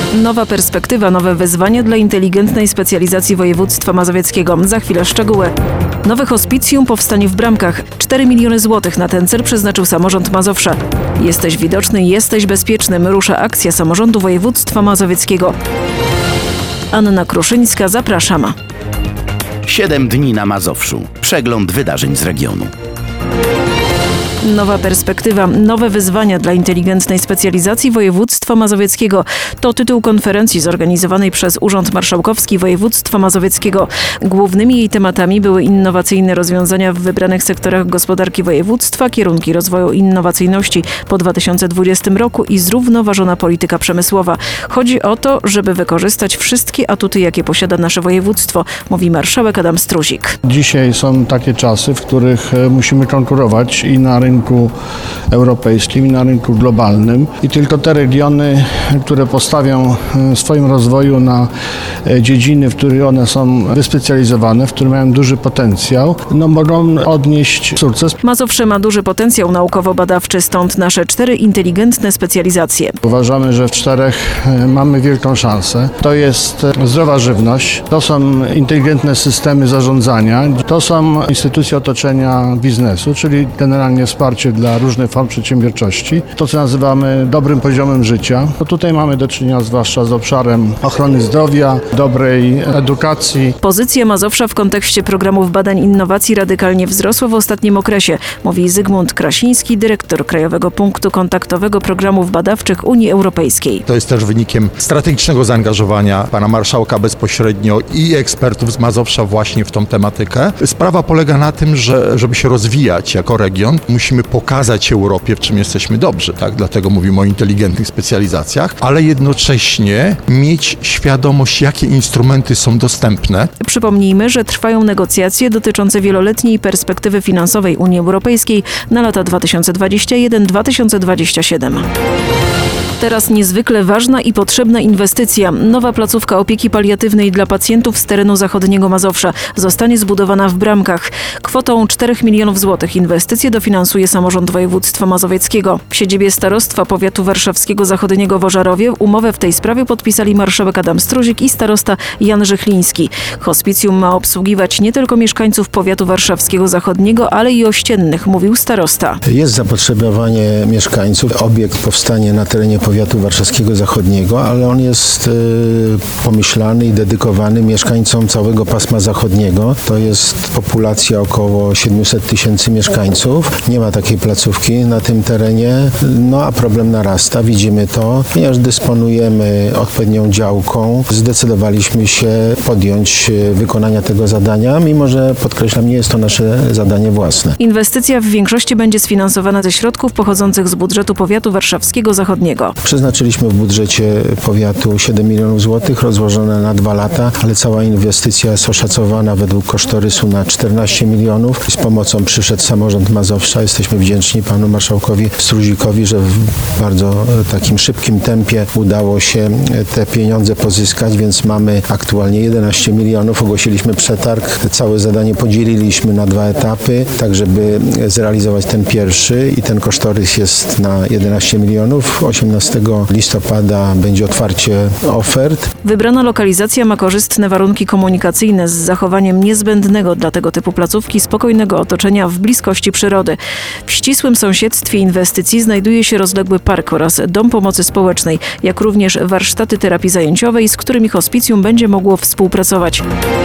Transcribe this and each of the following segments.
Nowa perspektywa, nowe wyzwania dla inteligentnej specjalizacji województwa mazowieckiego. Za chwilę szczegóły. Nowe hospicjum powstanie w Bramkach. 4 miliony złotych na ten cel przeznaczył samorząd Mazowsza. Jesteś widoczny, jesteś bezpiecznym. Rusza akcja samorządu województwa mazowieckiego. Anna Kruszyńska, zapraszam. 7 dni na Mazowszu. Przegląd wydarzeń z regionu. Nowa perspektywa, nowe wyzwania dla inteligentnej specjalizacji województwa mazowieckiego. To tytuł konferencji zorganizowanej przez Urząd Marszałkowski Województwa Mazowieckiego. Głównymi jej tematami były innowacyjne rozwiązania w wybranych sektorach gospodarki województwa, kierunki rozwoju innowacyjności po 2020 roku i zrównoważona polityka przemysłowa. Chodzi o to, żeby wykorzystać wszystkie atuty, jakie posiada nasze województwo, mówi marszałek Adam Struzik. Dzisiaj są takie czasy, w których musimy konkurować i na rynku europejskim, i na rynku globalnym. I tylko te regiony, które postawią w swoim rozwoju na dziedziny, w których one są wyspecjalizowane, w których mają duży potencjał, mogą odnieść sukces. Mazowsze ma duży potencjał naukowo-badawczy, stąd nasze 4 inteligentne specjalizacje. Uważamy, że w 4 mamy wielką szansę. To jest zdrowa żywność, to są inteligentne systemy zarządzania, to są instytucje otoczenia biznesu, czyli generalnie wsparcie dla różnych form przedsiębiorczości. To, co nazywamy dobrym poziomem życia. To tutaj mamy do czynienia zwłaszcza z obszarem ochrony zdrowia, dobrej edukacji. Pozycja Mazowsza w kontekście programów badań innowacji radykalnie wzrosła w ostatnim okresie, mówi Zygmunt Krasiński, dyrektor Krajowego Punktu Kontaktowego Programów Badawczych Unii Europejskiej. To jest też wynikiem strategicznego zaangażowania pana marszałka bezpośrednio i ekspertów z Mazowsza właśnie w tą tematykę. Sprawa polega na tym, że żeby się rozwijać jako region, musimy pokazać Europie, w czym jesteśmy dobrzy, tak? Dlatego mówimy o inteligentnych specjalizacjach, ale jednocześnie mieć świadomość, jakie instrumenty są dostępne. Przypomnijmy, że trwają negocjacje dotyczące wieloletniej perspektywy finansowej Unii Europejskiej na lata 2021-2027. Teraz niezwykle ważna i potrzebna inwestycja. Nowa placówka opieki paliatywnej dla pacjentów z terenu zachodniego Mazowsza zostanie zbudowana w Bramkach. Kwotą 4 milionów złotych inwestycję dofinansuje samorząd województwa mazowieckiego. W siedzibie starostwa powiatu warszawskiego zachodniego w Ożarowie umowę w tej sprawie podpisali marszałek Adam Struzik i starosta Jan Żychliński. Hospicjum ma obsługiwać nie tylko mieszkańców powiatu warszawskiego zachodniego, ale i ościennych, mówił starosta. Jest zapotrzebowanie mieszkańców. Obiekt powstanie na terenie powiatu warszawskiego zachodniego, ale on jest pomyślany i dedykowany mieszkańcom całego pasma zachodniego. To jest populacja około 700 tysięcy mieszkańców. Nie ma takiej placówki na tym terenie, a problem narasta. Widzimy to. Ponieważ dysponujemy odpowiednią działką, zdecydowaliśmy się podjąć wykonania tego zadania, mimo że, podkreślam, nie jest to nasze zadanie własne. Inwestycja w większości będzie sfinansowana ze środków pochodzących z budżetu powiatu warszawskiego zachodniego. Przeznaczyliśmy w budżecie powiatu 7 milionów złotych rozłożone na 2 lata, ale cała inwestycja jest oszacowana według kosztorysu na 14 milionów. Z pomocą przyszedł samorząd Mazowsza. Jesteśmy wdzięczni panu marszałkowi Struzikowi, że w bardzo takim szybkim tempie udało się te pieniądze pozyskać, więc mamy aktualnie 11 milionów. Ogłosiliśmy przetarg. Całe zadanie podzieliliśmy na 2 etapy, tak żeby zrealizować ten pierwszy i ten kosztorys jest na 11 milionów. 18 listopada będzie otwarcie ofert. Wybrana lokalizacja ma korzystne warunki komunikacyjne z zachowaniem niezbędnego dla tego typu placówki spokojnego otoczenia w bliskości przyrody. W ścisłym sąsiedztwie inwestycji znajduje się rozległy park oraz dom pomocy społecznej, jak również warsztaty terapii zajęciowej, z którymi hospicjum będzie mogło współpracować.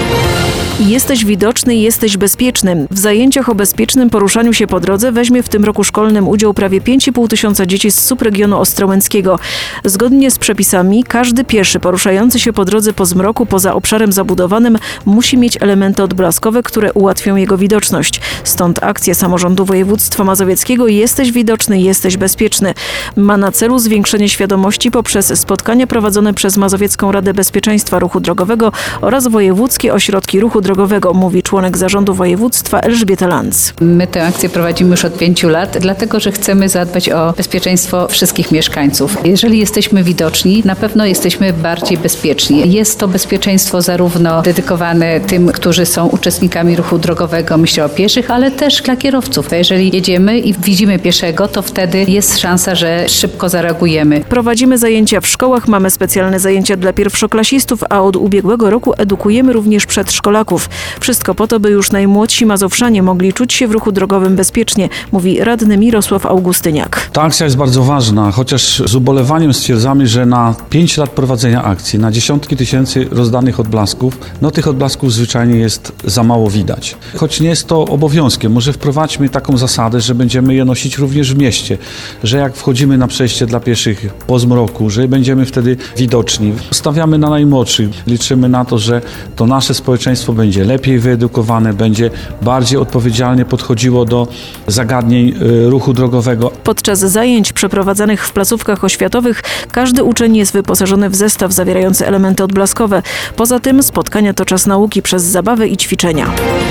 Jesteś widoczny, jesteś bezpieczny. W zajęciach o bezpiecznym poruszaniu się po drodze weźmie w tym roku szkolnym udział prawie 5,5 tysiąca dzieci z subregionu ostrołęckiego. Zgodnie z przepisami każdy pieszy poruszający się po drodze po zmroku poza obszarem zabudowanym musi mieć elementy odblaskowe, które ułatwią jego widoczność. Stąd akcja samorządu województwa mazowieckiego Jesteś widoczny, jesteś bezpieczny ma na celu zwiększenie świadomości poprzez spotkania prowadzone przez Mazowiecką Radę Bezpieczeństwa Ruchu Drogowego oraz wojewódzkie ośrodki ruchu drogowego, mówi członek zarządu województwa Elżbieta Lanz. My tę akcję prowadzimy już od 5 lat, dlatego że chcemy zadbać o bezpieczeństwo wszystkich mieszkańców. Jeżeli jesteśmy widoczni, na pewno jesteśmy bardziej bezpieczni. Jest to bezpieczeństwo zarówno dedykowane tym, którzy są uczestnikami ruchu drogowego, myślę o pieszych, ale też dla kierowców. Jeżeli jedziemy i widzimy pieszego, to wtedy jest szansa, że szybko zareagujemy. Prowadzimy zajęcia w szkołach, mamy specjalne zajęcia dla pierwszoklasistów, a od ubiegłego roku edukujemy również przedszkolaków. Wszystko po to, by już najmłodsi mazowszanie mogli czuć się w ruchu drogowym bezpiecznie, mówi radny Mirosław Augustyniak. Ta akcja jest bardzo ważna, chociaż z ubolewaniem stwierdzamy, że na 5 lat prowadzenia akcji, na dziesiątki tysięcy rozdanych odblasków, tych odblasków zwyczajnie jest za mało widać. Choć nie jest to obowiązkiem, może wprowadźmy taką zasadę, że będziemy je nosić również w mieście, że jak wchodzimy na przejście dla pieszych po zmroku, że będziemy wtedy widoczni. Stawiamy na najmłodszych, liczymy na to, że to nasze społeczeństwo będzie lepiej wyedukowane, będzie bardziej odpowiedzialnie podchodziło do zagadnień ruchu drogowego. Podczas zajęć przeprowadzanych w placówkach oświatowych każdy uczeń jest wyposażony w zestaw zawierający elementy odblaskowe. Poza tym spotkania to czas nauki przez zabawę i ćwiczenia.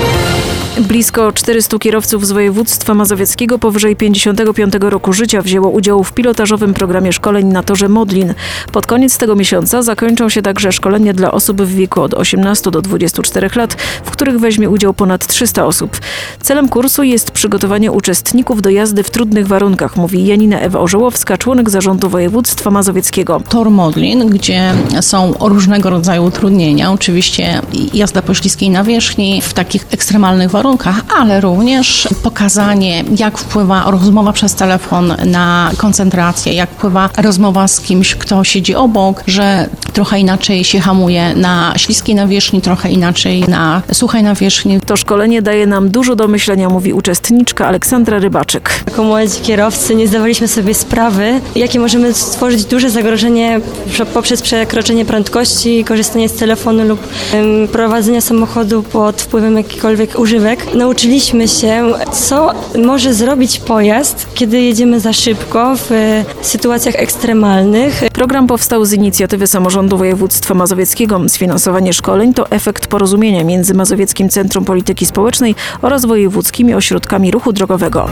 Blisko 400 kierowców z województwa mazowieckiego powyżej 55 roku życia wzięło udział w pilotażowym programie szkoleń na torze Modlin. Pod koniec tego miesiąca zakończą się także szkolenia dla osób w wieku od 18 do 24 lat, w których weźmie udział ponad 300 osób. Celem kursu jest przygotowanie uczestników do jazdy w trudnych warunkach, mówi Janina Ewa Orzełowska, członek zarządu województwa mazowieckiego. Tor Modlin, gdzie są różnego rodzaju utrudnienia, oczywiście jazda po śliskiej nawierzchni w takich ekstremalnych warunkach, ale również pokazanie, jak wpływa rozmowa przez telefon na koncentrację, jak wpływa rozmowa z kimś, kto siedzi obok, że trochę inaczej się hamuje na śliskiej nawierzchni, trochę inaczej na suchej nawierzchni. To szkolenie daje nam dużo do myślenia, mówi uczestniczka Aleksandra Rybaczyk. Jako młodzi kierowcy nie zdawaliśmy sobie sprawy, jakie możemy stworzyć duże zagrożenie poprzez przekroczenie prędkości, korzystanie z telefonu lub prowadzenie samochodu pod wpływem jakichkolwiek używek. Nauczyliśmy się, co może zrobić pojazd, kiedy jedziemy za szybko w sytuacjach ekstremalnych. Program powstał z inicjatywy Samorządu Województwa Mazowieckiego. Sfinansowanie szkoleń to efekt porozumienia między Mazowieckim Centrum Polityki Społecznej oraz wojewódzkimi ośrodkami ruchu drogowego.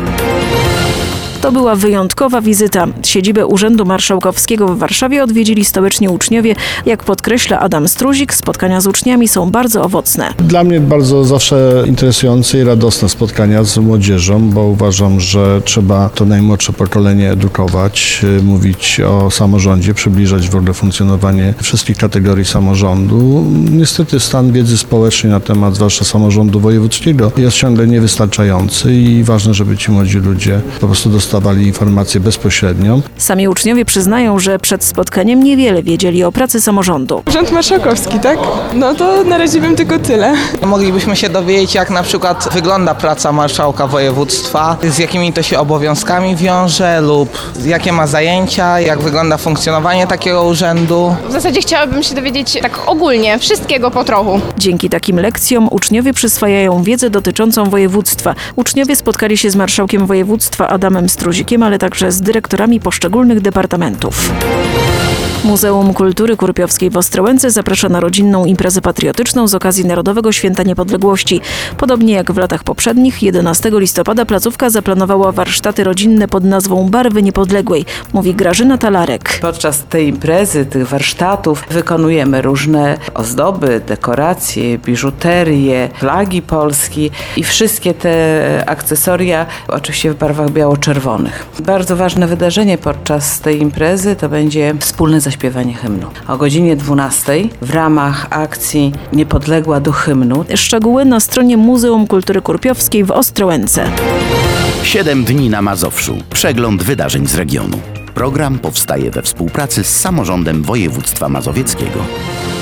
To była wyjątkowa wizyta. Siedzibę Urzędu Marszałkowskiego w Warszawie odwiedzili stołeczni uczniowie. Jak podkreśla Adam Struzik, spotkania z uczniami są bardzo owocne. Dla mnie bardzo zawsze interesujące i radosne spotkania z młodzieżą, bo uważam, że trzeba to najmłodsze pokolenie edukować, mówić o samorządzie, przybliżać w ogóle funkcjonowanie wszystkich kategorii samorządu. Niestety stan wiedzy społecznej na temat zwłaszcza samorządu wojewódzkiego jest ciągle niewystarczający i ważne, żeby ci młodzi ludzie po prostu dostawali informację bezpośrednią. Sami uczniowie przyznają, że przed spotkaniem niewiele wiedzieli o pracy samorządu. Urząd Marszałkowski, tak? No to na razie wiem tylko tyle. Moglibyśmy się dowiedzieć, jak na przykład wygląda praca marszałka województwa, z jakimi to się obowiązkami wiąże lub jakie ma zajęcia, jak wygląda funkcjonowanie takiego urzędu. W zasadzie chciałabym się dowiedzieć tak ogólnie, wszystkiego po trochu. Dzięki takim lekcjom uczniowie przyswajają wiedzę dotyczącą województwa. Uczniowie spotkali się z marszałkiem województwa Adamem Struzikiem, ale także z dyrektorami poszczególnych departamentów. Muzeum Kultury Kurpiowskiej w Ostrołęce zaprasza na rodzinną imprezę patriotyczną z okazji Narodowego Święta Niepodległości. Podobnie jak w latach poprzednich, 11 listopada placówka zaplanowała warsztaty rodzinne pod nazwą Barwy Niepodległej, mówi Grażyna Talarek. Podczas tej imprezy, tych warsztatów wykonujemy różne ozdoby, dekoracje, biżuterię, flagi Polski i wszystkie te akcesoria oczywiście w barwach biało-czerwonych. Bardzo ważne wydarzenie podczas tej imprezy to będzie wspólne zaśpiewanie hymnu. O godzinie 12 w ramach akcji Niepodległa do hymnu. Szczegóły na stronie Muzeum Kultury Kurpiowskiej w Ostrołęce. 7 dni na Mazowszu. Przegląd wydarzeń z regionu. Program powstaje we współpracy z Samorządem Województwa Mazowieckiego.